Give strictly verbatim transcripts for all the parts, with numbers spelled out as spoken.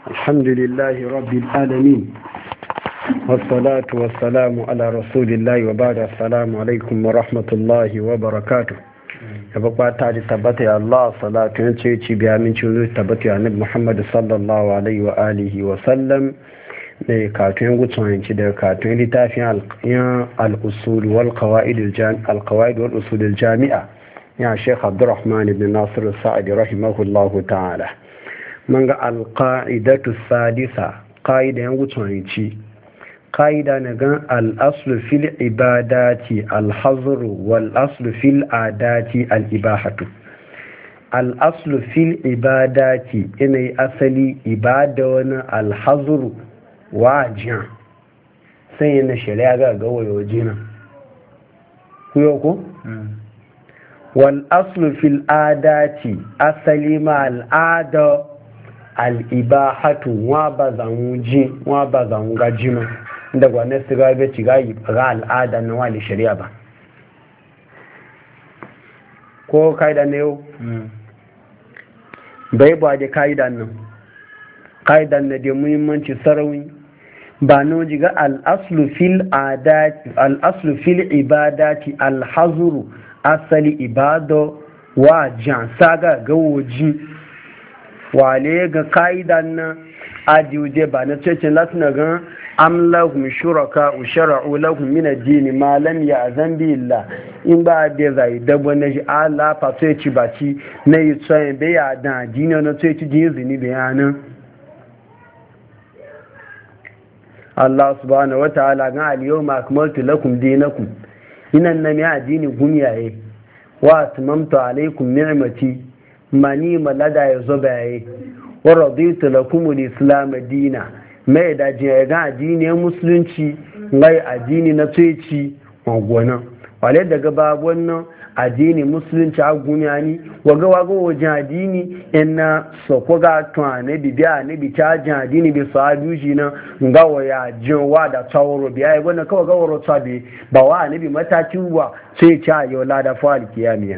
الحمد لله رب العالمين والصلاة والسلام على رسول الله وبعد السلام عليكم ورحمة الله وبركاته يبقى تعالي تبتي الله صلاة ينشيكي بأمين شنو تبتي عن محمد صلى الله عليه وآله وسلم كاتوين قطعين كده كاتوين لتافين الأصول والقواعد الجام القواعد والأصول الجامعة يا شيخ عبد الرحمن بن ناصر السعدي رحمه الله تعالى من القاعدة السادسة قاعدة ينقطعين قاعدة نقول الأصل في العبادات الحظر والأصل في العادات الإباحة الأصل في العبادات إن أصلي عبادة الحظر واجع سينا شريعة قوي وجينا كيوكو والأصل في العادات أصلي مع العادة الإباحة وابزانجي وابزانجاجما da gwanin su gabe ci ga al'ada na wali shari'a ba ko kaida ne yau bai ba da kaida nan kaida na da muhimmanci sarauni ba no ji ga al'aslu fil adati al'aslu fil ibadati al-hazru asali ibado wa jan saga gawoji wale ga kaidan nan ajiye ba na cece latin ga am lahum shuraka ushara'u lahum min ad-din ma lam ya'zan bi Allah in ba da zai da bane shi Allah fa sai ci baci na yi tsaye be ya da dinin na sai ci jin zini bayanan Allah subhanahu wa ta'ala ga al-yawma akmaltu lakum dinakum inan nan ya dini gumiyaye wa atmamtu alaykum ni'mati mani malada yazo baye wa raditu lakum al-islam dina mai da jiya ga addini musulunci ngai addini na tsoyici magwana wale daga babu wannan addini musulunci a gumiyani waga waga wajen addini ina soko ga tuwa na bibiya na bi cajin addini bi sahabi shi na nga waya jin wa da tsaworo biya ya gwanda kawai gawaro tsabi ba wa na bi mataki wa sai ci a yau lada fa alkiyamiya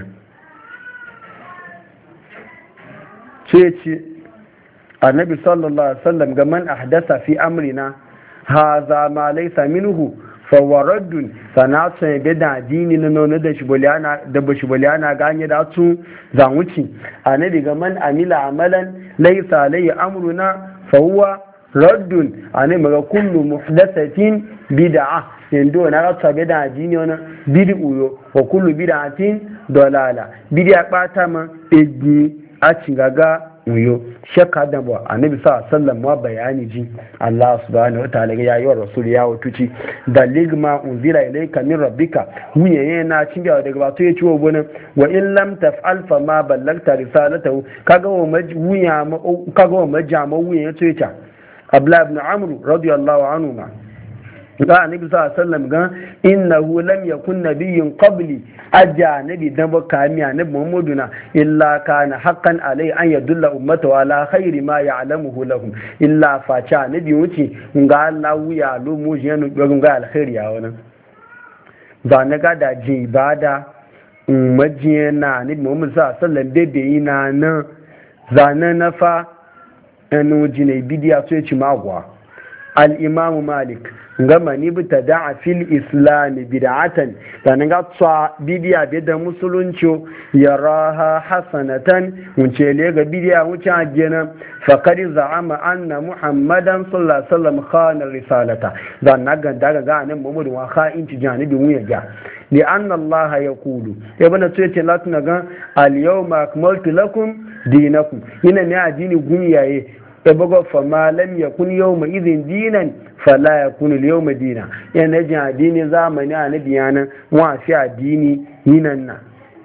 sai ci annabi sallallahu alaihi wasallam ga man ahdasa fi amrina hadha ma laysa minhu fa waraddun sanatu ya da dini na nono da shibuliyana da bashibuliyana ganye da su zanwuci annabi ga man amila amalan laysa alayhi amruna fa huwa raddun annabi ga kullu muhdathatin bid'ah yando na rata be da dini ona bid'u wa kullu bid'atin dalala bid'a bata ma egi a cingaga uyo shakka da ba annabi sa sallam wa bayani ji Allah subhanahu wa ta'ala ya yi wa rasul ya wutuci dalig ma unzila ilayka min rabbika wuye yana cin da daga ba to ya ciwo bonan wa in lam taf'al fa ma ballagta risalatahu kaga wa wuya kaga wa majama wuye ya ce ta Abdullah ibn Amr radiyallahu anhu ma ga annabi sallallahu alaihi wasallam ga innahu lam yakun nabiyyun qabli aja nabi dan baka mi annabi muhammaduna illa kana haqqan alai an yadulla ummata ala khairi ma ya'lamuhu lahum illa fa cha nabi wuce ga Allah ya lu mu jinu ga alkhairi ya wannan ba na ga da ji ibada majiyana annabi muhammad sallallahu alaihi wasallam bebe ina nan zanan nafa anu jine bidiya so ya ci magwa al-imam malik gama ni bi ta da'a fil islami bid'atan dan ga tsa bidiya bi da musulunci yaraha hasanatan wuce le ga bidiya wuce ajena fa qad za'ama anna muhammadan sallallahu alaihi wasallam khana risalata dan naga daga ga nan muhammadu wa kha'inci janibi wuya ga li anna allah yaqulu ibn tuyace latuna ga al yawma akmaltu lakum dinakum ina ne addini gumiyaye ebogo fama lam yakun yawma idhin dinan fala yakun al-yawma dina yana jin addini zamani annabi yana wa fi addini yinan na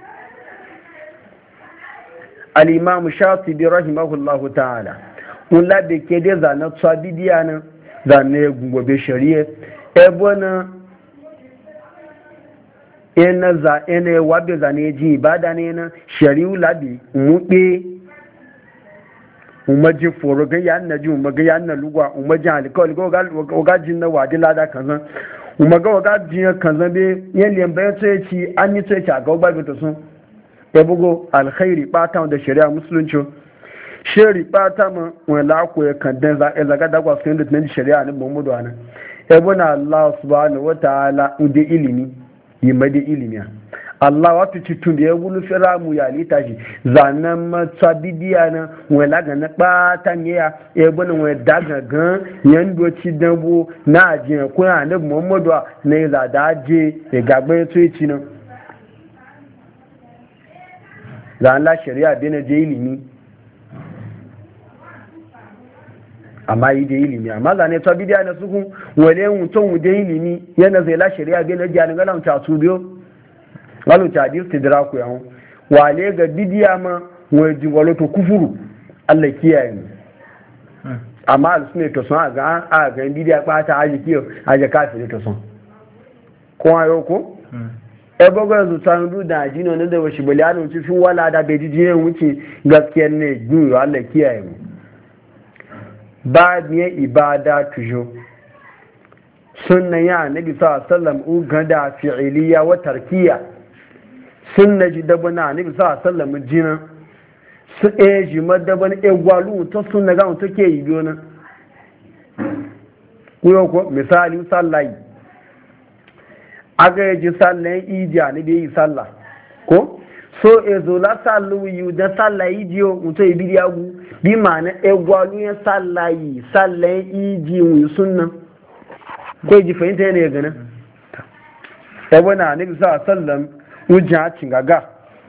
al-imam shatibi rahimahullahu ta'ala ulla be ke de zana tsabidiya nan zane gobe shari'a ebona ena za ene wabe zane ji ibada ne na shari'u labi muke umaji foro ga yan na ji umaga yan na lugwa umaji alikol go ga ga jin na wadi lada kanzan umaga ga jin kanzan be yan lembe sai ci an yi sai ci ga ba to sun ya bugo alkhairi bata da shari'a musulunci shari bata ma wani lako ya kan dan zaga dagwa su yadda tunan shari'a ne muhammadu ana ebuna Allah subhanahu wa ta'ala ude ilimi yi made ilimi Allah wata cikin da ya wulu fira mu ya lita shi zanen matsa bidiya na wani laga na ɓatan ya ebuna wani daga gan yan doci dambo na ajiyar kuna ne muhammadu na yi zada aje ya gagbe ya tsoye ci nan zanen la shari'a bai na je ilimi amma yi da ilimi amma zane ta bidiya na suku wale mutum mu da ilimi yana zai la shari'a bai na jiya ga lamta su biyo lamta hadis tidra ku yawo wale ga bidiya ma waje walo to kufuru Allah kiyaye mu amma alsunne to sun ga a ga bidiya ba ta aji kiyo aje kafiri to sun ko ayo ko e bogo zu san du da jino ne da washi balanu ci fin wala da bai jiye wuce gaskiyar ne ju Allah kiyaye mu ba biye ibada tujo sunna ya nabi sallallahu alaihi wasallam u gada fi'iliya wa tarkiya sunna ji dabana nabi sallallahu alaihi wasallam jina su e ji madaban e gwalu to sunna ga to ke yi biyo na kuyo ko misali sallai aga ji sallan idiya ne bai yi sallah ko so ezola sallu yu da sallai idiyo mutai ibidiya gu bi ma'ana egwalu ya sallayi sallayin iji wuyi sunan ko ji fahimta yana ya gana ebe na nabi sa sallam wujin hacin gaga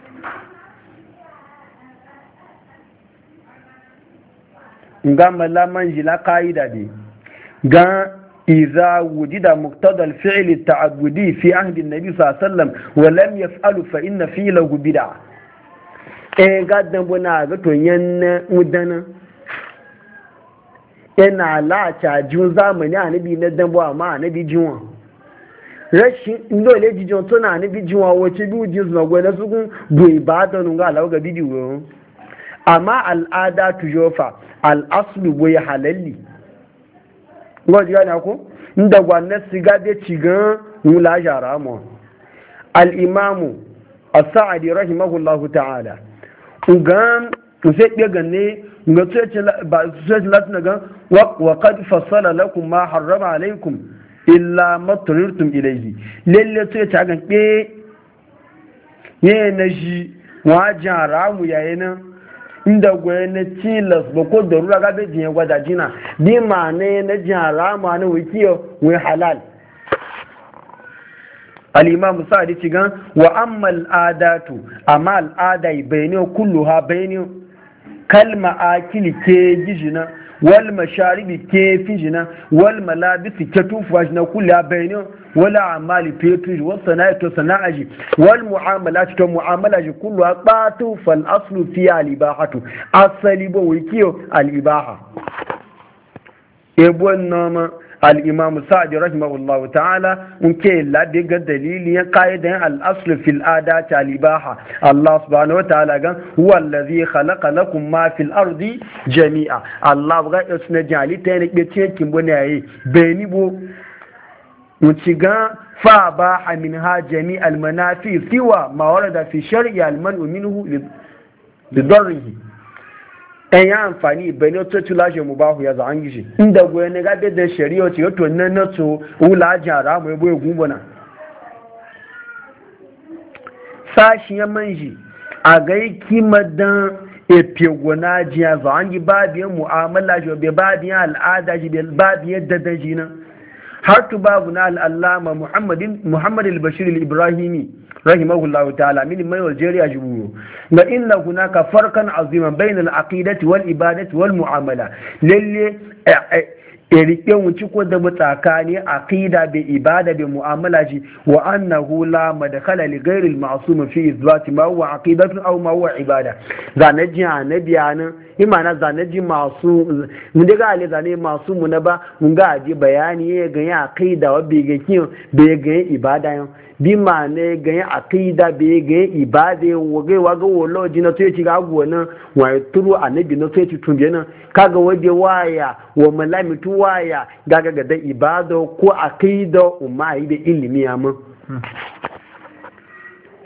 ga malaman jila ka'ida ne ga iza wujida muqtadal fi'li ta'abbudi fi ahdi nabi sa sallam wa lam yaf'alu fa inna fi'lahu bid'ah e gaddan buna ga to yanna mudana yana la cha jun zamani anabi na dan bo amma anabi jiwon rashin ndole jijon to na anabi jiwon wace bi ujin na gwe na sugun bu ibadan ga lawa ga bidiyo amma al'ada tujofa al'aslu boye halalli ngoji yana ko inda gwanna siga de cigan mula jaramu al-imamu as-sa'di rahimahullahu ta'ala ugan sai ɗaya ganne ga tsoyaci latin gan wa qad fassala lakum ma harrama alaikum illa ma turirtum ilayhi lalle tsoyaci hagan ɗe ne na shi wajen haramu yayi nan inda gwaye na tilas ba ko da rura gabe jiye gwada jina bi ma ne na jin haramu na wikiyo wai halal al-imam sa'di cigan wa amma al-adatu amma al-ada bayni kulluha bayni kalma akili ke gijina wal masharibi ke fijina wal malabisi ke tufuwa na kulluha bayni wala amali fetu wa sana'atu sana'aji wal mu'amalati to mu'amalaji kulluha qatu fal aslu fi al-ibahatu asali bo wikiyo al-ibaha ebo nama al-imam sa'di rahimahullahu ta'ala unke lade ga dalili ya qaidan al-asl fil adati al-ibaha Allah subhanahu wa ta'ala gan huwa allazi khalaqa lakum ma fil ardi jami'a Allah ga isna jali ta ne be cikin bone yayi beni bo mutiga fa ba minha jami' al-manafi siwa ma warada fi shar'i al-man'u minhu lidarrihi ɗan ya amfani bane to ci lashe mu bahu ya za an gishi inda goye ne gabe da shari'a ce to nan na to wula jara mu yabo gubana sashi ya manji a ga kimadan efe gona jiya za an gi babiyan mu'amala shi be babiyan al'ada shi be babiyan dadaji nan har tu babu na al'allama muhammadin muhammad al-bashir al-ibrahimi rahimahullahu ta'ala min mai Algeria jiburu na inna hunaka farkan aziman bayna al-aqidati wal ibadati wal mu'amala lalle erike wuci ko da tsakani aqida bi ibada bi mu'amala ji wa annahu la madkhala li ghayri al-ma'sum fi izbati ma huwa aqidatu aw ma huwa ibada zanaji annabiya nan imana zanaji masu mun daga ale zane masu mun ba mun ga aji bayani ya ga ya aqida wa bi ga kin bi ga ibada yan bi ma ne ga ya aqida bi ga ibada wa ga wa ga wolo ji na to ci ga go nan wa turu annabi na to ci tumbe nan kaga wade waya wa malamitu waya gaga ga da ibada ko aqida umma yi da ilimi amma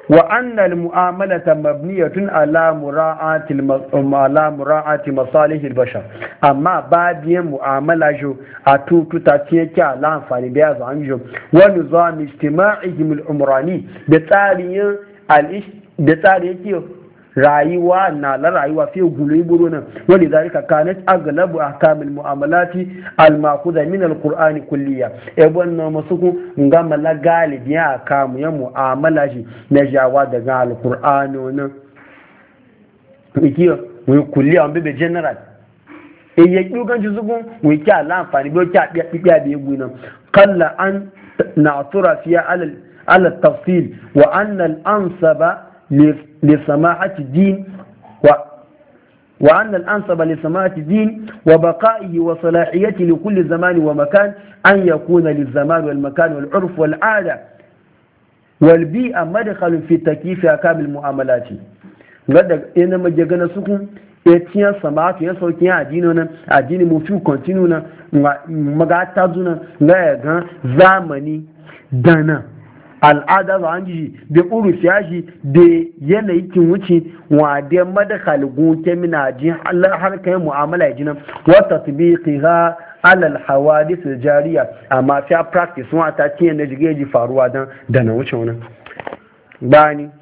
wa anna al mu'amalata mabniyatun ala mura'ati ala mura'ati masalih al bashar amma babiyan mu'amala jo a tututa ce ke ala amfani da yazo an jo wa nizam ijtima'ihim al umrani da tsarin al da tsarin yake rayuwa na la rayuwa fi gulu buru nan wani zalika kanat aglabu ahkamil mu'amalati al ma'khudha min al qur'an kulliya e wannan masuku ngama la galibi ya kamu ya mu'amala shi na jawa daga al qur'an nan ikiyo mu kulliya on be general e ya dugan juzugun mu ki ala amfani bo ki biya biya da yugu nan qalla an na'tura fiya al al tafsil wa anna al ansaba لسماحة الدين و... وأن الأنصب لسماحة الدين وبقائه وصلاحيته لكل زمان ومكان أن يكون للزمان والمكان والعرف والعادة والبيئة مدخل في تكييف أحكام المعاملات قد إنما جاءنا سكون etiyan samatu ya sauki ya addini nan addini mu fi continue nan magata zuna ga ga zamani dana al'ada za an ji da urus ya ji da yanayi kin wuce wa da madakal gunke mina ji har kai mu'amala ya jinan wa tatbiqiha ala al hawadith al jariya amma fi practice wa ta ce ne jige ji faruwa dan da na wuce wannan bani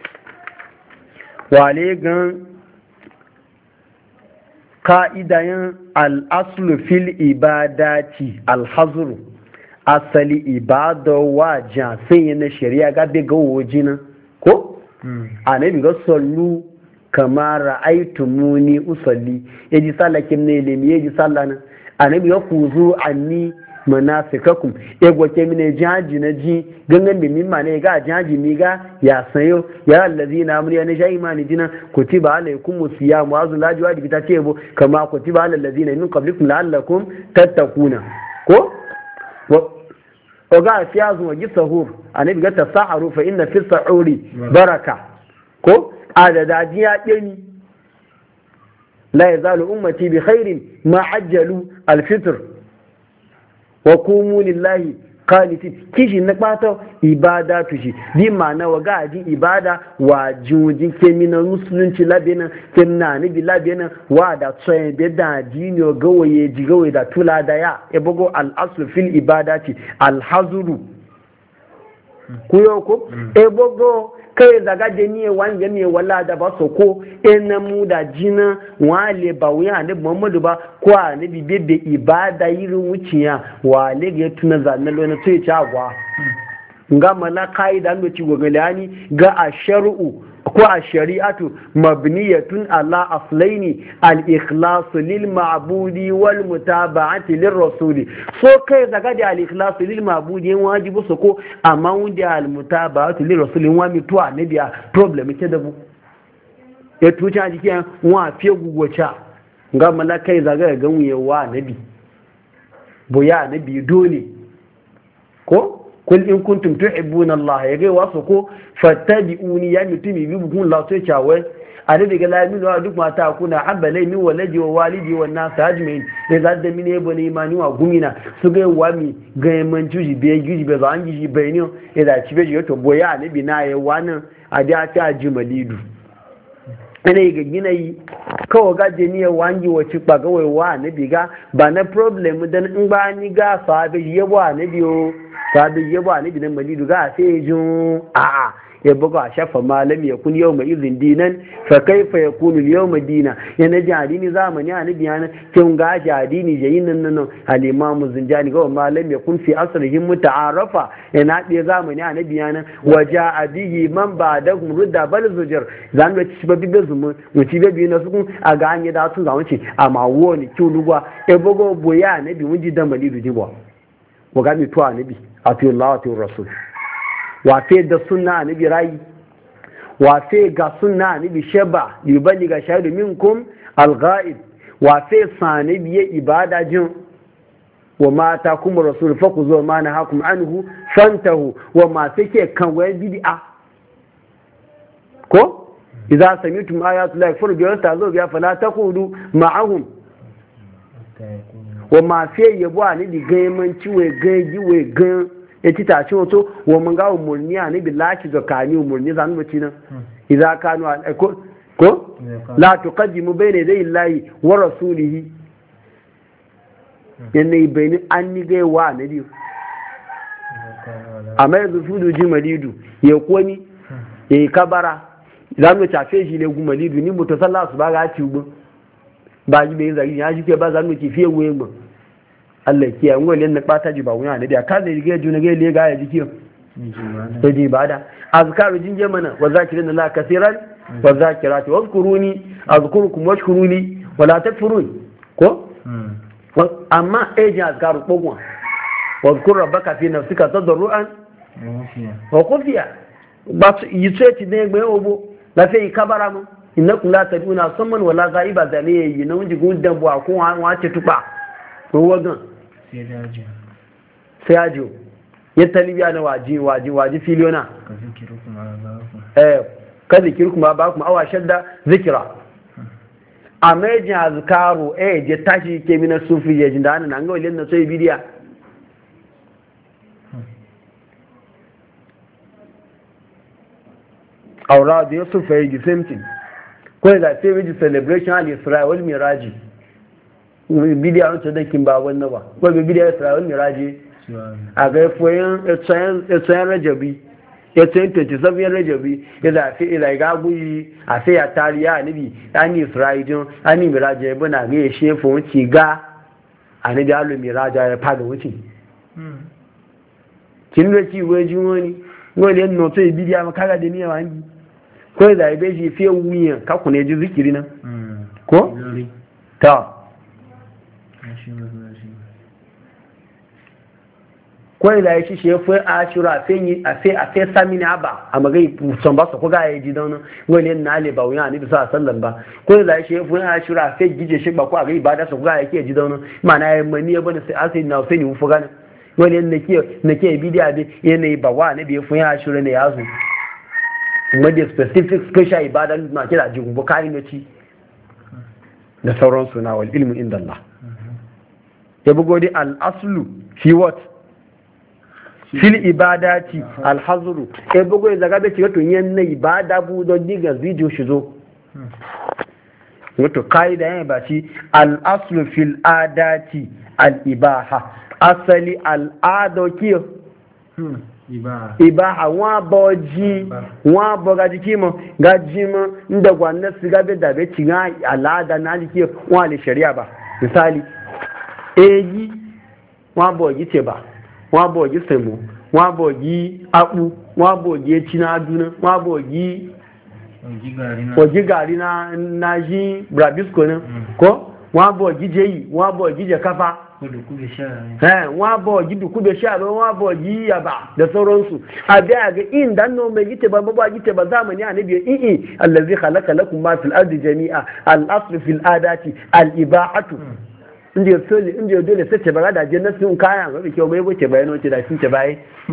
wale gan ka'idayen al aslu fil ibadati al hazru asali ibada wa jafe na shari'a gabe ga wajina ko annabi ga sallu kama ra'aytumuni usalli yaji sallakin ne lemi yaji sallana annabi ga kuzu anni manasikakum e gwace mine jaji na ji gangan da mimma ne ga jaji mi ga ya sayo ya allazina amri ya nisha imani jina kutiba alaykum siyam wa azul ajwa di ta ce bo kama kutiba alal ladina min qablikum la'allakum tattaquna ko oga fi azu wa gisahur annabi ga tasaharu fa inna fi sahuri baraka ko adada jiya deni la yazalu ummati bi khairin ma ajjalu al fitr wa qumu lillahi qanitin kishi na kpata ibada tushi bi ma'ana wa ga ji ibada wa juji kemina musulunci labena kemna ni bi labena wa da tsaye be da dini o gawaye ji gawaye da tula da ya e bogo al aslu fil ibadati al hazuru kuyo ko e bogo kai zaga de ni wanje ne wala da ba so ko ena mu da jina wale ba wuya ne Muhammadu ba ko ne bi bebe ibada yirin wuciya wale ga tuna zanna lo na sai ci agwa nga mala kaida ndo ci gogalani ga asharu ko ashari'atu mabniyatun ala aslaini al-ikhlas lil ma'budi wal mutaba'ati lir rasuli so kai daga da al-ikhlas lil ma'budi wajibu so ko amma wanda al-mutaba'ati lir rasuli wa mi to annabiya problem ke da bu ya tuca jikin wa fiye gugocha nga mala kai daga ga wuyewa nabi boya nabi dole ko kul in kuntum tuhibbuna Allah ya gai wasu ko fattabi'uni ya mutumi bi bukun Allah sai chawe ade daga la min wa duk mata kuna habbalai min walaji wa walidi wa nas ajmain ya zadda min ebo ne imani wa gumina su gai wami ga man juji be juji be zan juji be ni ya da ci be yo to boya ne bi na ya wannan ade a ta jumalidu ene ga gina yi kawo gaje ni ya wangi wace ba ga wa ne biga ba na problem dan in ba ni ga sabe yebo ne biyo sabi yabo a nabi nan malidu ga sai jun a ya buga shafa malami ya kun yau mai izin dinan fa kaifa ya kunu yau madina ya na jadini zamani a nabi yana kin ga jadini jayin nan nan al-imamu zinjani ga malami ya kun fi asrihim muta'arafa ya na ɗaya zamani a nabi yana wa ja'a bihi man ba'dahum rudda bal zujur zan ga ci babi da zumu mu ci babi na su a ga an yi da su zamu ci amma woni kiulugwa e bugo boya nabi mun ji da malidu jibo wa ga mi to nabi atiyu Allah atiyu Rasul wafe da sunna nabi rai wafe ga sunna nabi shaba yubali ga shahidu minkum al-ghaib wafe sanabi ya ibada jin wa ma takum rasul fakuzu ma nahakum anhu fantahu wa ma take kan wayan bid'a ko idza sami'tum ayatu la yakfuru bi yastazu bi fala taqulu ma'ahum wa ma fi yabo ani di gaiman ciwe gaji we gan ya ci tace wato wa mun ga umurni a ni billahi ga kani umurni zan bace nan idza kanu ko ko la tuqaddimu bayna yaday llahi wa rasulihi yanne bayni an ni ga wa nabi amma yanzu fudu ji malidu ya koni ya kabara zan ta fe shi ne gu malidu ni mutu sallah su ba ga ci ubu ba ji bai zagi ya ji ke ba zan ki fiye wuyen mu Allah kiya ngole ne bata ji ba wuya ne da ka da ga juna ga le ga ya ji kiyo to ji bada azkaru jinje mana wa zakirin la kaseeran wa zakirati wazkuruni azkurukum washkuruni wala takfurun ko amma ejin azkaru kogun wazkur rabbaka fi nafsika tadarruan wa khufiya ba yi sai ne gbe obo la sai kabara mu innakum la taduna samman wala ghaiba zaliye yi na wunji gun dan buwa ko wa ce tuba ko wagan sai daji sai ajo ya talibiya na waji waji waji filiyona eh ka zikirukum ba kuma awa shadda zikira amejin azkaru eh je tashi ke mina sufi je jinda nan ga walen na sai bidiya aura da yusuf ya yi same thing ko da sai wiji celebration al-isra wal miraji bidiya an ta dakin ba wannan ba ko bidiya isra wal miraji a ga foyan etsayan etsayan rajabi etsayan twenty-seven rajabi ya da fi ila ga guyi a sai ya tariya nabi ani isra'ilin ani miraji ya bana ga ya shefo wuci ga ani da al miraja ya fada wuci kin da ci waji wani wani no to bidiya makaga da niya wangi ko da ibe shi fiye wuyan ka ku ne ji zikiri nan ko ta ko da shi shi fa ashura fe yi a fe a fe samini aba a magai son ba su ko ga yaji don wani na le ba wuyan ni bisa sallan ba ko da shi fa ashura fe gije shi ba ko ga ibada su ko ga yake ji don mana ya mani ya bane sai asai na fe ni mu fuga wani nake nake bidiya dai yana ba wa ne bai fa ashura ne yazo wadda specific special ibada na kira jigun bukari na ci da sauransu na wal ilmu inda Allah ya bugo dai al'aslu fi what fil ibadati alhazuru ya bugo ya zaga bai cikin tunyen na ibada bu don diga zidiyo shi zo wato ka'ida yana ba shi al'aslu fil adati al'ibaha asali al'adokiyo ibaha wọn bọ jí wọn bọ gaji kí mọ gaji mọ ndagwa na siga bẹ dabe cikin al'ada na jiki wọn alẹ shari'a ba misali eyi wọn bọ ji teba wọn bọ ji semo wọn bọ ji akpu wọn bọ ji eci na aduna wọn bọ ji oji gari na na ji brabisco na ko wọn bọ ji jeyi wọn bọ ji jekafa wọ́n bọ̀ jí dùkú bẹ̀ ṣáà lọ wọ́n bọ̀ jí yàbá da sauransu a biya ga in dan no mai gite ba ba gite ba zamani a nabi i'i allazi khalaqa lakum ma fil ardi jami'a al asl fil adati al ibahatu inda sole inda dole sai ce ba da janna sun kaya ba ke mai boke bayano ce da sun ce bai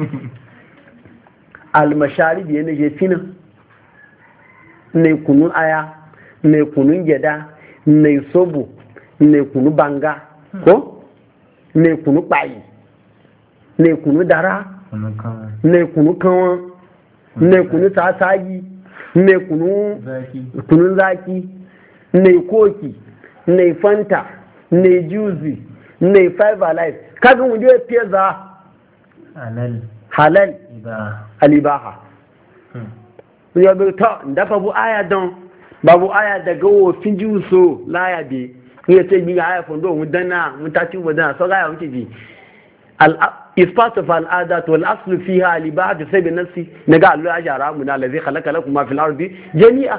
al masharib yana je fina ne kunun aya ne kunun geda ne sobo ne kunu banga ko ne kunu kpayi ne kunu dara ne kunu kanwa ne kunu tasagi ne kunu kunun zaki ne koki ne fanta ne juicy ne five alive kaga mu je pizza halal halal alibaha ya bi ta dafa bu aya don babu aya daga wofin juso laya bi ni ce bi aya fondo mu dana mu ta ci wadana so ga ya wuce ji al is part of al adat wal asl fiha al ibad sabi nafsi naga Allah ya jara mu na allazi khalaqa lakum ma fil ardi jami'a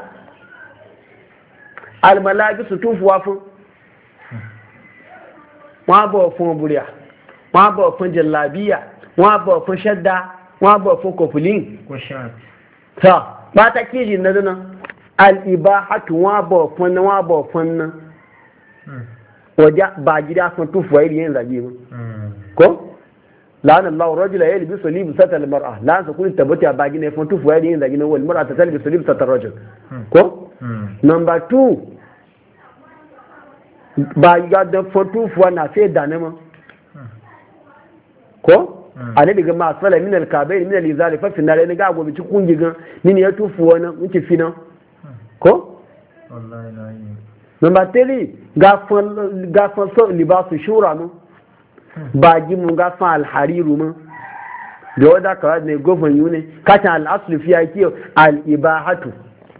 al malaikatu tufuwa fun wa bo fun buriya wa bo fun jallabiya wa bo fun shadda wa bo fun kofulin ko shat ta ba ta kiji na dana al ibahatu wa bo fun wa bo fun waje ba gida sun tufuwa iri yin zage mu ko la'an Allah rajula ya libi solibu satal mar'a la'an sa kun tabbata ba gina sun tufuwa iri yin zage wal mar'a ta talbi solibu satal rajul ko number two ba ga da sun tufuwa na sai da ne ma ko annabi ga masala min al-kabair min al-izari fa finna ne ga gobe ci kungi gan min ya tufu wani mun ci fina ko wallahi la yi number three ga fan ga fan so libasu shura no ba gi mun ga fan al-hariru mun da wada ka ne gofan yune kata al-aslu fi yaki al-ibahatu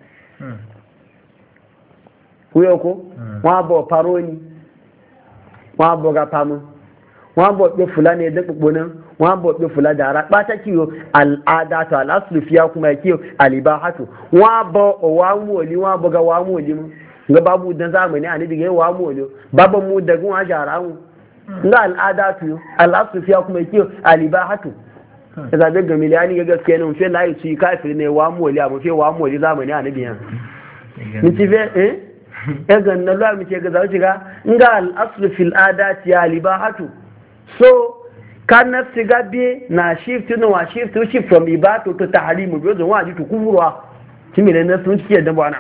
kuyo ko wa bo paroni wa bo ga pamu wa bo be fulani da kukbunan wa bo be fula da ra ba ta kiyo al-adatu al-aslu fi kuma kiyo al-ibahatu wa bo wa moli wa bo ga wa moli mu ga babu dan zamani ani diga wa moli baban mu da gun ajara mu ga al-adatu al-aslu fi kuma kiyo al-ibahatu da ga miliyani ga gaskiya ne mun fe layi su kafir ne wa moli amma fe wa moli zamani ani biyan mun ci fe eh ya ganna lwa mu ce ga za ci ga nga al-aslu fil adati al-ibahatu so kan na siga bi na shift no wa shift to shift from ibatu to tahrimu bi zo wa ji to kufurwa kimi ne na sun ci da bana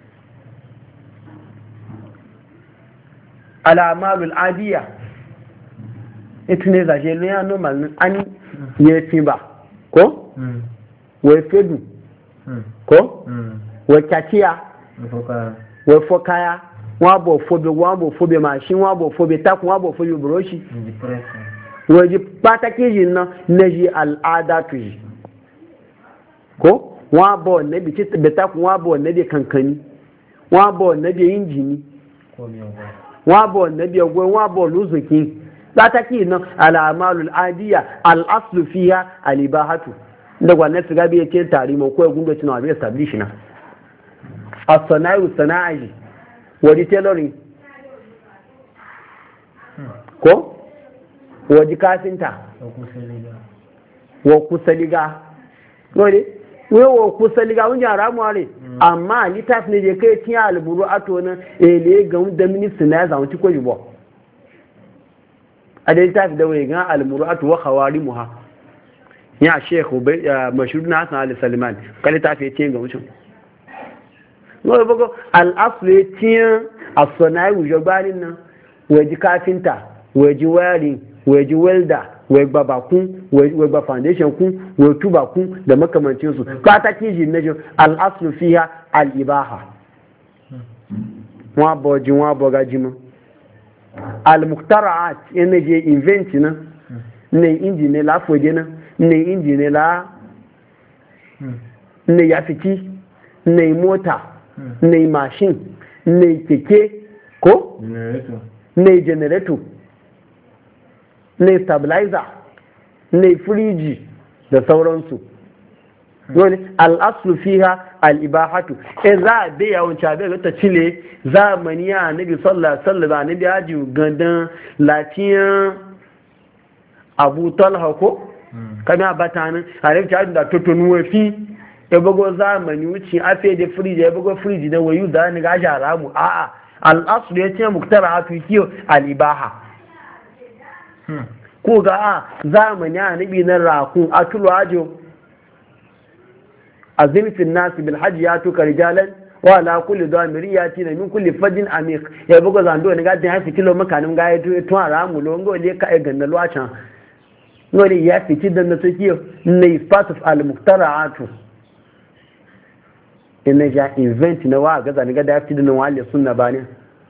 al-amalul adiya itne za je ne no man an ye fi ba ko we fedu ko we katia we fokaya wa bo fobe wa bo fobe machine wa bo fobe takun wa bo fobe broshi waje pataki jin na naji al'ada tu ji ko wa bo ne bi ci be takun wa bo ne bi kankani wa bo ne bi injini wa bo ne bi ogwe wa bo luzuki pataki na al'amalul adiya al'aslu fiha alibahatu da gwanne su gabi yake tare mu ko gundo cin abi establish na as-sana'u sana'i wadi tailoring ko wadi kafinta wa kusaliga wadi wa kusaliga wani yara mu are amma ni taf ne je kai tiya alburu ato nan ele ga da ministry na za wuci ko jibo a dai taf da wai ga alburu ato wa khawarimuha ya sheikh ubay mashhur na hasan ali salman kale taf ya tiya ga wucin no bago al asli tiya as-sana'i wujobanin nan waji kafinta waji wiring waji welder wai babakun wai ba foundation kun wai tuba kun da makamancin su ka ta kiji na jo al aslu fiha al ibaha wa boji wa boga jima al muqtara'at ene je invent na ne inji ne la foje na ne inji ne la ne ya fiti ne mota ne machine ne keke ko ne generator ne stabilizer ne firiji da sauransu dole al'aslu fiha al'ibahatu in za a bai yawon cabe ga ta cile zamani ya nabi sallallahu alaihi wasallam nabi haji gandan latiyan abu talha ko kana batanin harif ta da totonu wafi ya bago zamani wuce afe da firiji ya bago firiji da wayu da ni ga jaramu a'a al'aslu ya ce muktara'atu kiyo al'ibaha ko ga a zamani a nabi na rakun a tulu ajo a zirfin nasu bil hajji ya tuka rijalan wa ala kulli damiri ya tina min kulli fajin amik ya buga zando ne ga ya fi kilo makanin ga ya to a ramu lo ngo le ka e ganna lo acan ngori ya fi kidan na take ne part of al muqtara'atu ina ja invent na wa ga zani ga da fi dinan wali sunna bane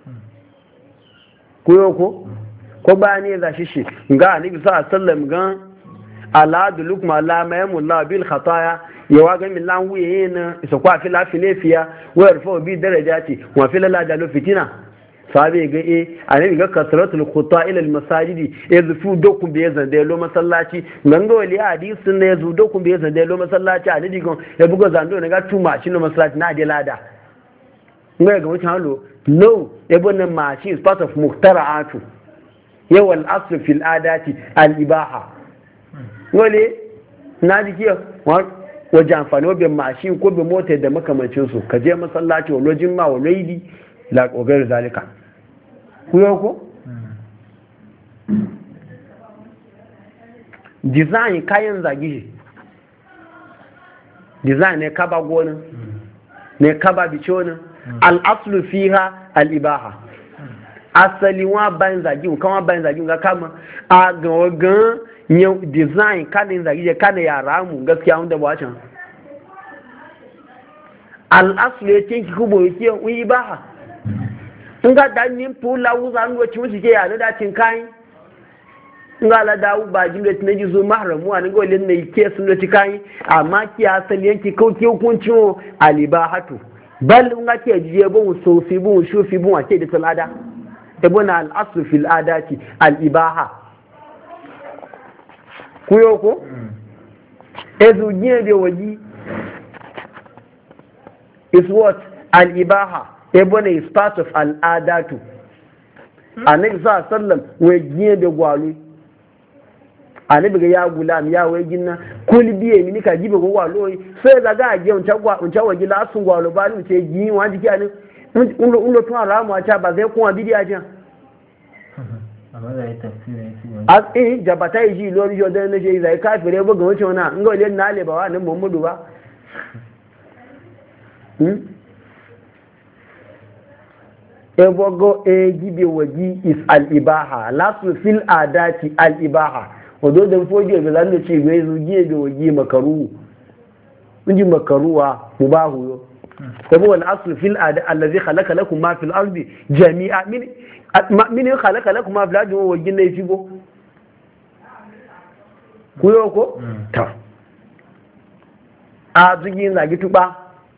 ko ko ko ba ne za shi shi ga annabi sallallahu alaihi wasallam ga aladu lukma la mayamullah bil khataya yawa ga min lan wuye na isa kwa fi lafi lafiya wa yarfa bi darajati wa fi la da fitina sabe ga e annabi ga kasratul khuta ila al masajidi yazfu doku bi yazan da lo masallaci nan ga wali hadisin ne yazu doku bi yazan da lo masallaci annabi gon ya bugo zando ne ga tuma shi no masallaci na da lada ngai ga wucin halo no ebo na mashi is part of muhtara'atu yawan aslu fil adati al-ibaha wale na ji kiyo wajen amfani wajen mashin ko bin mota da makamancin su ka je masallaci wa lojin ma wa laidi la kogar zalika ku yau ko design kayan zagi design ne kaba gona ne kaba biconin al-aslu fiha al-ibaha asali wa bayan zagi kan wa bayan zagi ga kama a gan yau design kanin zagi je kana yara mu gaskiya wanda ba can al-aslu yake ki kubo yake wi ba nga danin pula uza ngo chimusi ke ya da tin kai nga la dawo ba jinga tin ji zo mahramu an go len ne ke sun da kai amma ki asali yanki kauke hukunci alibahatu bal nga ke jiye bon sofi bon shufi bon ake da talada ibuna al-aslu fil adati al-ibaha kuyo ko ezu jiye de waji is what al-ibaha ibuna is part of al-adatu annabi sallallahu alaihi wasallam we jiye de gwalu annabi ga ya gulam ya wai ginna kuli biye ni ka jibe go gwalo sai daga aje unta gwa unta waji la sun gwalo ba ni ce gi wa jiki ani ulo ulo to alamu acha ba zai kuma bidiya jan amma da tafsiri shi as eh jabata yi lori jo da ne je zai kafire ba ga wace wana ngo le na le ba wa nan Muhammadu ba hmm ebogo e gibe waji is al ibaha lasu fil adati al ibaha wado da foje ga zan ce bai zuge da waje makaru inji makaruwa mubahu yo sabu wal asl fil ada allazi khalaqa lakum ma fil ardi jami'a min min khalaqa lakum ma fil ardi wa wajin ne figo kuyo ko ta a zugin zagi tuba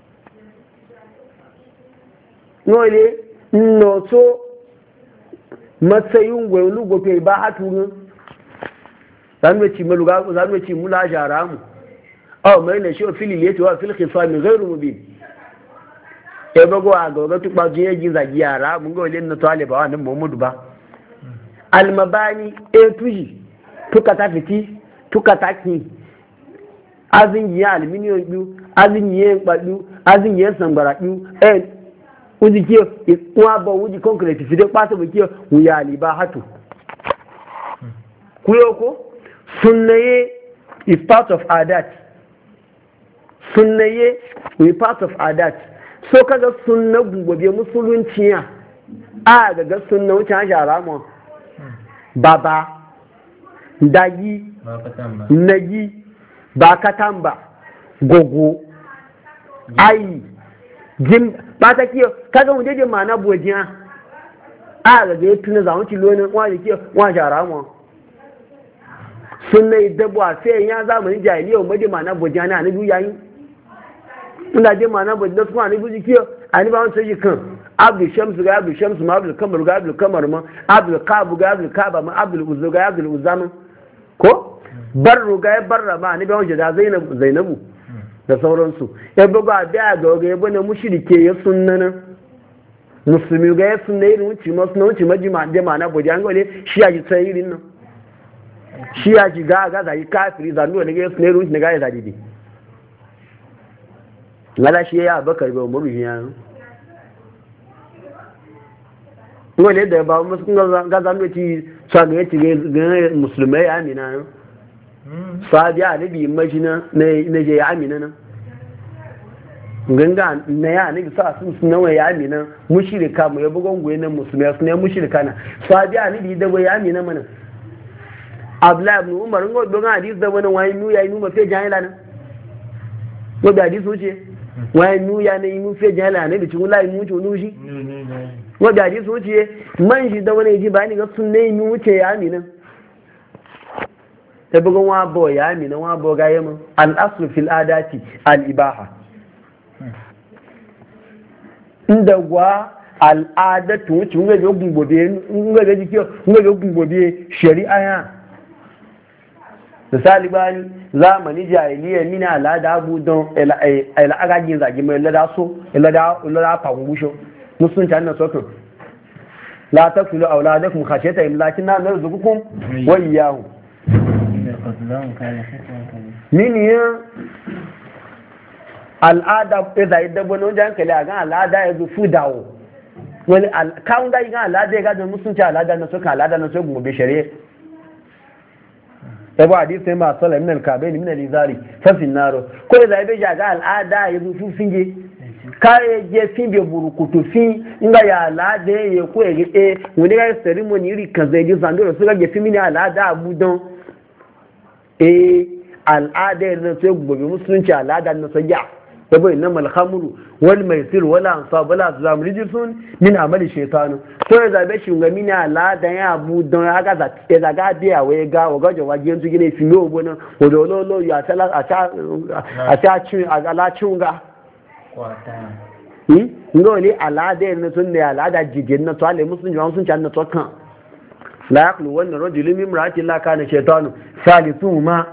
nole no so matsayin gwailu gofe ba hatu zanwe ci maluga zanwe ci mula jaramu aw mai ne shi fili yace wa fil khifam ghairu mubin e bago a ga tu ba jiye ji zagi yara mun ga walen na taliba wa nan Muhammadu ba al mabani e tuji tuka ta fiti tuka ta ki azin yi aluminium biyu azin yi gbadu azin yi sambara biyu e uji ke wa ba uji concrete fi de pasa ba ke wuyali ba hatu kuyo ko sunnaye is part of adat sunnaye is part of adat so kaga sunna gobe musulunci ya a daga sunna wuce an shara mu baba dagi nagi ba katamba gogo ai jim ba ta kiyo kaga mu je mana bojiya a daga ya tuna zamu ci lonin wa da kiyo wa shara mu sunna idabo a sai ya zamanin jahiliya mu je mana bojiya na nabi yayin ina je mana bojiya su ma nabi kiyo ani ba wani sai kan abdul shamsu ga abdul shamsu ma abdul kamar ga abdul kamar ma abdul kabu ga abdul kaba ma abdul uzzu ga abdul uzama ko barru ga barra ma ni ba wani da zainabu zainabu da sauransu ya buga biya ga ga yabo ne mushrike ya sunnana musulmi ga ya sunna irin wuce masu na wuce majima da mana bojiya ngole shi ya ji tsayirin nan shi ya ji ga ga zai kafiri zanu ne ga sunna irin wuce ne ga ya zadi ngala shi ya bakar ba mu ruhiya ngole da ba musu ga zanu ci saga ya ci ga musulmai amina sahabi annabi majina na je ya amina nan ganga na ya annabi sa sun sunan ya amina mushrika mu ya bugon goyen nan musulmai sunan mushrika na sahabi annabi da ya amina mana abdullah ibn umar ngo don hadis da wani wani nu ya yi nu mafi jahila nan ngo da hadis wuce wani nu ya ne mu fi jahila ne bi cikin lai mu ci nu shi ngo da hadis wuce man shi da wani ji bayani ga sunan mu wuce ya amina ta bugun wa bo ya amina wa bo ga yamma al-aslu fil adati al-ibaha inda gwa al'adatu wuce nga ga gungobe nga ga jiki nga ga gungobe shari'a ya misali bani zamani jahiliya mina al'ada abu don ila agajin zagi mai lada so lada lada pangusho musun ta nan sokon la taqtulu awladakum khashyata imlakin na narzuqukum wa iyyahum mini ya al'ada ya zai dabo na wajen hankali a gan al'ada ya zo su dawo wani kawun da yi gan al'ada ya gajin musulunci al'ada na soka al'ada na soka gobe shari'a ya bu hadisi sai masu salam minal kabe ni minal izari fasin naro ko ya zai bai ga al'ada ya zo su finge kare je fin bai burukutu fin nga ya al'ada ya ko ya ga eh wani ga ceremony iri kan zai ji zandoro su ga ge fin mini al'ada abu don eh al'ada yanzu sai gobe musulunci al'ada na sayya yabo inna mal khamru wal maisir wala ansab wala azlam rijsun min amali shaytan so ya zabe shi ga mina al'ada ya abu don aga za e da ga dia we ga o gajo wa gentu gine fi no bona o do lo lo ya tala a ta a ta cin a ala chunga kwata hmm ngoli al'ada yanzu sun ne al'ada jijin na to ale musulunci ba sun ci na to kan la yaqulu wannan rajulun min imra'ati la kana shaytanu salisu ma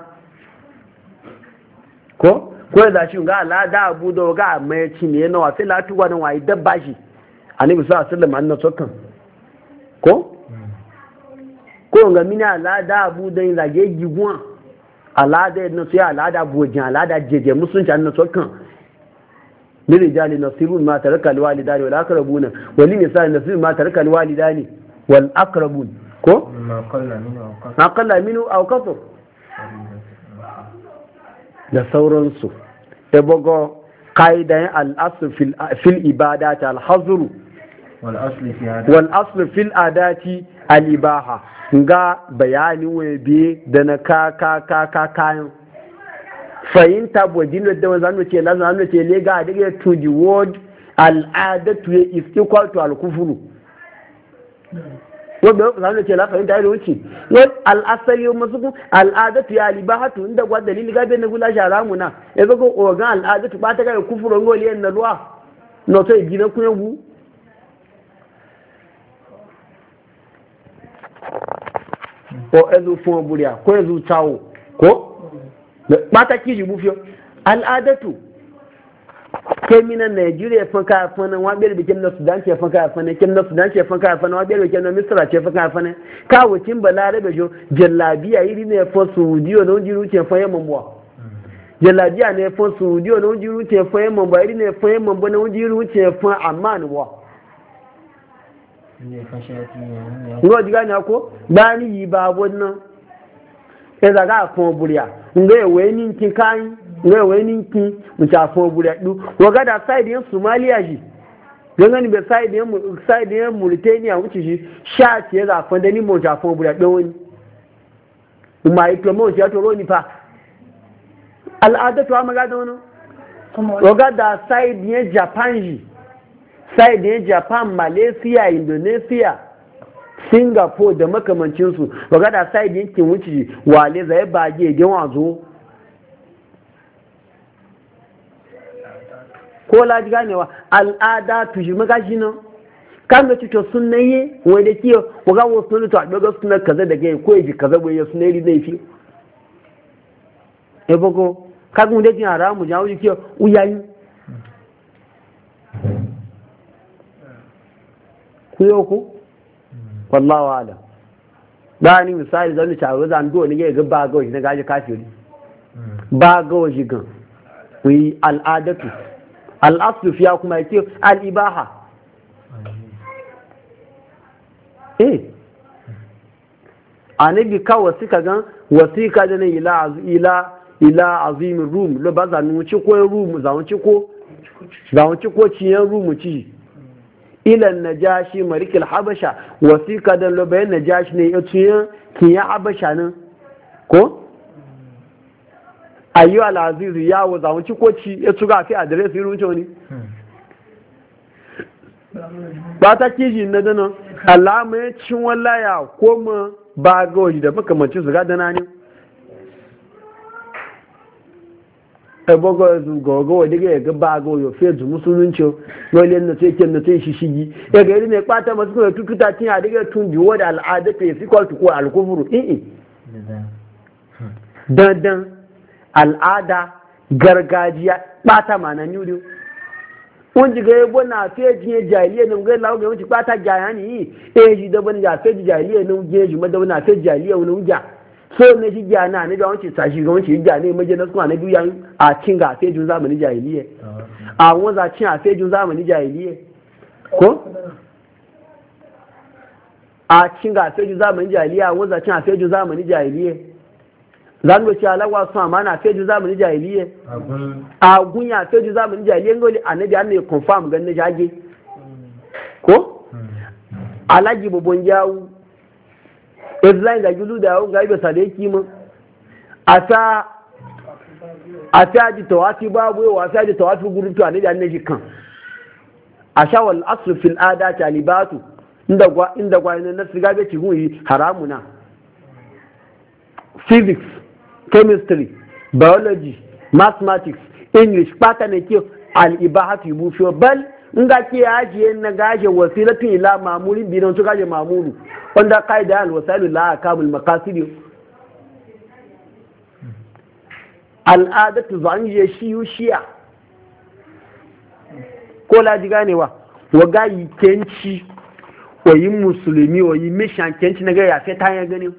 ko ko da shi ga Allah da abu da ga mai ci ne na wafi latuwa na wai dabba shi annabi sallallahu alaihi wasallam annabi sokan ko ko ga mina Allah da abu da yin zage giguwa Allah da na sai Allah da bojin Allah da jeje musunci annabi sokan lirijali nasibun ma taraka alwalidani wal aqrabuna wal misali nasibun ma taraka alwalidani wal aqrabun ko ma qalla minhu aw kasar ma qalla minhu aw kasar da sauransu ya bugo ƙa'idayen al'asu fil ibadati al-hazuru wal aslu fil adati al-ibaha ga bayanin webe da na ka ka ka ka kayan fahimta bodin da wani zanen ce lazan zanen ce lega a daga to the word al'adatu is equal to al-kufuru wanda zanen ce la fahimta ya wuce yau al'asali yau masu al'adatu ya libahatu inda kwa dalili gabe na gula shara muna ya zago ogan al'adatu ba ta gaya kufurin goliyan na ruwa na to gina kun yagu ko ezu fun buriya ko ezu tawo ko ba ta kiji bufiyo al'adatu kai minan Najeriya fan ka fan wa biyar bikin na Sudan ce fan ka fan kin na Sudan ce fan ka fan wa biyar bikin na Misra ce fan ka fan ka wucin balarabe jo jallabiya iri ne fa Saudiyo na jiru ce fa yamman buwa jallabiya ne fa Saudiyo na jiru ce fa yamman buwa iri ne fa yamman buwa na jiru ce fa Amman buwa ne fa shati ne ngo diga na ko bani yi ba wannan sai daga fon buriya nga we ni kin kan nga we ni kin mu ta fon buriya du waga da side yin Somalia ji gangan be side yin side yin Mauritania wuce shi sha ce za fon da ni mu ta fon buriya don wani kuma yi to mu ta to ro ni fa al'ada to amma ga da wani waga da side yin Japan ji side yin Japan Malaysia Indonesia Singapore da makamancinsu waga da side yankin wuce wale zai bage gen wazo ko laji ganewa al'ada tushi magashi nan kan da cito sun naye wanda kiyo waga wasu ne to a daga suna kaza da gai ko yaji kaza bai suna yi zai fi e bago kagun da jin haramu jawo kiyo uyayi ku yau ku wallahu ala da ni misali zan ta ruwa zan do ne ga ba ga shi na gaji kafiri ba ga shi gan wi al'adatu al'aslu fiya kuma yake al'ibaha eh anabi ka wasika gan wasika da ne ila ila ila azim rum lo ba zan ci ko rum zan ci ko zan ci ko ciyan rum ci ila najashi marikil habasha wasika da lobayin najashi ne ya tuya kiyan habasha nan ko ayyu al-aziz ya wa zawun ci koci ya tuga fi address yi ruce wani ba ta kiji na dana Allah mai cin wallaya ko ma ba ga waje da makamancin su ga dana ne ebogo gogo wadi ga ga bago yo fezu musulunci wale na sai ken na sai shishigi ya ga ne kwata masu ko tututa tin a daga tun biwo da al'ada ke fi kwal ko al-kufru eh eh dandan al'ada gargajiya bata mana nyuri wọ́n ji ga yabo na feji jahiliya ne ga lawo ga wuce bata jayani eh ji da ban ja feji jahiliya ne je ji madawa na feji jahiliya ne wuja so ne shi gya na ne da wancin sashi ga wancin gya ne maje na kuma na biyu yan a cin ga fejin zamanin jahiliya a wanza cin a fejin zamanin jahiliya ko a cin ga fejin zamanin jahiliya a wanza cin a fejin zamanin jahiliya zan go ci alawa su amana fejin zamanin jahiliya a gunya fejin zamanin jahiliya ngoli annabi an ne confirm gan ne jage ko alaji bobon yawo Israel da gilu da yawon gaibe sadeki mu ata ata ji tawafi babu yawa ata ji tawafi gurutu a ne da ne kan a shawal aslu fil adati alibatu inda gwa inda gwa ne na siga be cigun haramuna physics chemistry biology mathematics english pata ne ke al-ibahatu yubufi bal nga ke ajiye na gaje wasilatu ila mamurin bidan to gaje mamuru wanda qaida al-wasailu la akamul maqasid al'adatu zanje shiyu shiya ko la ji ganewa wa gayi kenci wayi musulmi wayi mishan kenci na ga ya sai ta ya gani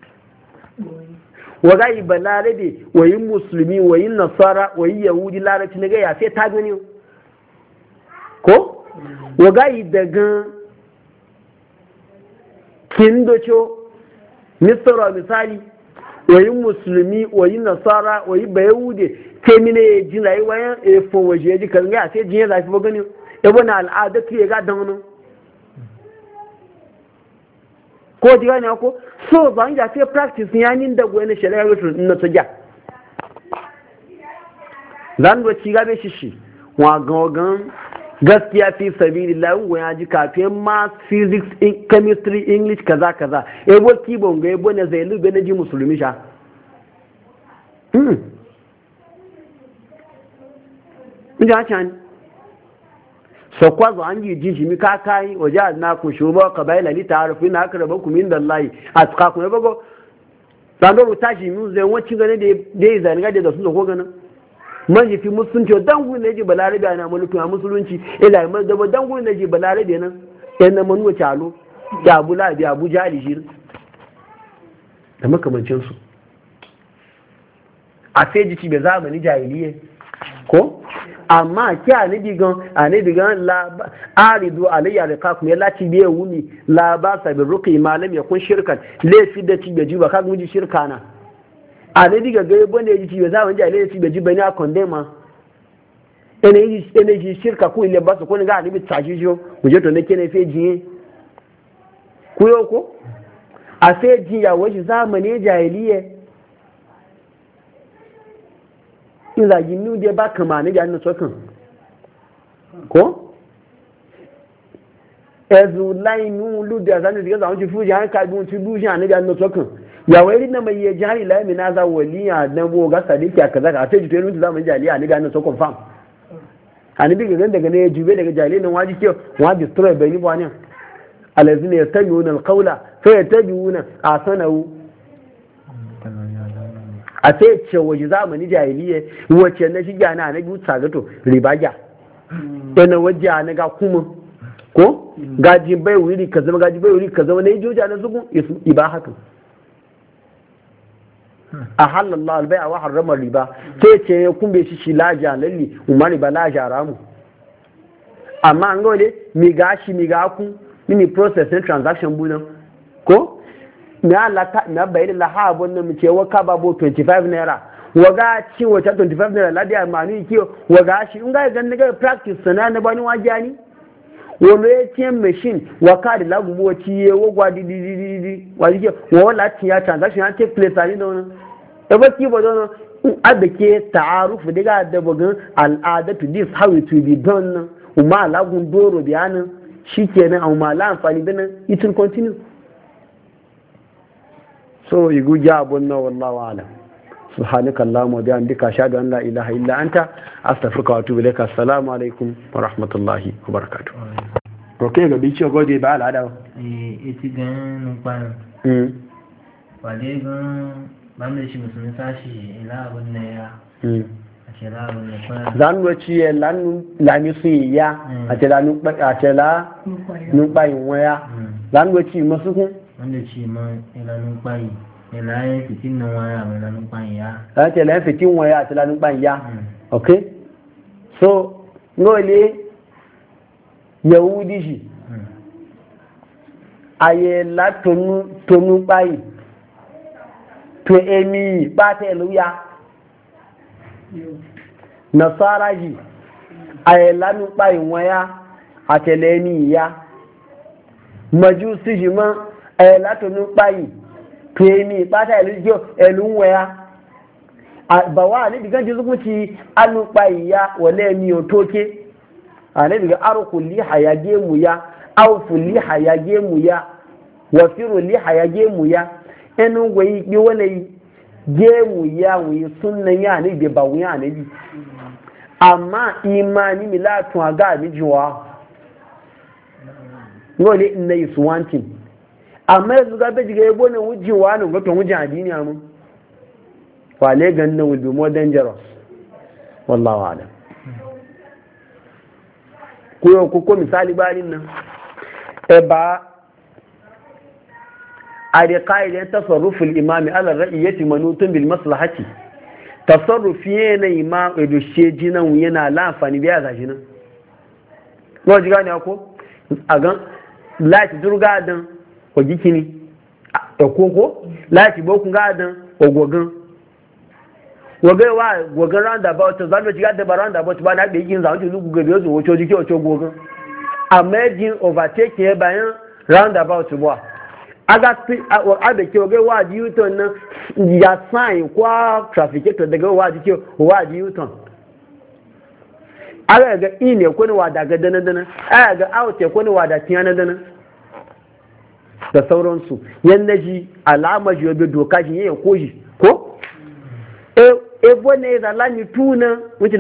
wa gayi balarabe wayi musulmi wayi nasara wayi yahudi larabci na ga ya sai ta gani ko wa gayi daga kindocho misra misali wayi musulmi wayi nasara wayi bayaude ke mine ya ji rayuwa yan efo waje ya ji kan ya sai jin ya zafi ba gani ebo na al'adatu ya ga dan wani ko ji gane ko so ban ja sai practice ya nin da gwani shari'a wato na tsaja zan do ci gabe shi shi wa gogan gaskiya fi sabilillah ngo ya ji kafin math physics chemistry english kaza kaza ebo kibon ga ebo ne zai lube na ji musulmi sha mm inda can so kwazo an yi ji shi mi ka kai waje na ku shuba qabaila li ta'arufu na akrabakum indallahi atqakum bago sando utashi mu zai wacin gane da dai zan ga da su ko ganin man fi musulunci dangu ne ji balarabe ana mulkin a musulunci ila mai da dangu ne ji balarabe nan yan nan manuwa chalo ya abu labi abu jali shi da makamancin su a sai ji ci be zamani jahiliye ko amma ki a nabi gan a nabi gan la aridu alayya riqakum ya lati biye wuni la ba sa bi ruqi malam yakun shirkan lefi da ci be ji ba ka guji shirka na a nabi ga ga bane ji ci be zaman jahiliye ci be ji bane a condemn ene yi ene ji shirka ko ile ba su ko ga nabi tashi jo mu je to ne kene fe ji ku yo ko a sai ji ya waje zamani jahiliye in zagi nu dai ba kama ne ga nutso kan ko ezu lainu lu da zan diga zan ji fuji han ka bi tu buji an ga nutso kan ya wai na mai ya jari la mi na za waliya dan bo ga sadiki kaza ka ta ji to mun zaman jali an ga nutso confirm an bi ga daga ne jube daga jali nan waji ke wa destroy bai ni ba ne alazina yattabi'una alqawla fa yattabi'una asanahu a sai ce waje zamani jahiliye wacce na shiga na na biyu tsagato ribaja yana waje na ga kuma ko gaji bai wuri ka zama gaji bai wuri ka zama na yi joja na zugun iba haka a halallah albai a wahar ramar riba sai ce ya kumbe shi shi laja lalli umar ba laja ramu amma an gole mi gashi mi gaku mini processing transaction bunan ko na lata na bayin la ha bon mu ce wa ka babo twenty-five naira waga ci wata twenty-five naira ladiya manu ki waga shi in ga gan ga practice sana na bani wajani wolo A T M machine wa ka da lagu bo ci ye wo gwa di di di di wa ji wo la ti ya transaction take place ani don e ba ki bo don abeke ta'aruf daga da bugun al'adatu this how it will be done umma lagun doro biyanin shikenan amma la amfani da nan it will continue so yi guja abun na wallahu alam subhanaka allahumma wa bihamdika ashhadu an la ilaha illa anta astaghfiruka wa atubu ilaik assalamu alaikum wa rahmatullahi wa barakatuh okay ga bicho gode ba al'ada eh eti gan nu pa mm wale gan ban da shi musulmi sashi ila abun ne ya mm ashira abun ne fa zan wuci ya lan lami su ya a ce lanu a ce la nu pa yin waya zan wuci masu kun wanda ce ma ilanun kwayi ilayen fitin nan waya mai ilanun kwayi ya za ta ilayen fitin waya a tilanin ban ya ok so ngole yahudi shi aye la tonu tonu bayi to emi ba ta eluya nasara ji aye lanu bayi waya a telemi ya majusi ji ma ẹ̀ látọ̀nù páyì tó èmì ìpátá ìlú jẹ́ ẹ̀lú ń wẹ́yá ba wa ne diga ji zukuci alupa iya wale mi otoke ane diga arku li hayage mu ya awfu li hayage mu ya wafiru li hayage mu ya enu gwayi bi wale ge mu ya wi sunnan ya ne be ba wuya ne bi amma imani milatu aga mi jiwa ngole inna is one thing amma yanzu ga be diga yebo ne wujiwa ne goto wujin adini amu wale ganin will be more dangerous wallahu a'lam ko ko ko misali balin nan e ba a da qaida tasarruful imami ala ra'iyati manutun bil maslahati tasarrufi ne imam edo sheji nan yana lafani biya gashi nan ko ji gane ko a gan lati durga dan ko jikini e koko lati bokun ga dan ogogan woge wa woge roundabout to zalo jiga de roundabout ba na gbe yin za oju lugu gbe ozu ocho jike ocho gogo amazing overtake e bayan roundabout bo aga abe ke woge wa di u-turn na ya sign kwa traffic to daga wa di ke wa di u-turn aga ga ine ko ni wa daga dana dana aga ga out ko ni wa da tiyana dana da sauransu yanda ji alama ji obe doka ji yayin koji ko ebo ne da lani tuna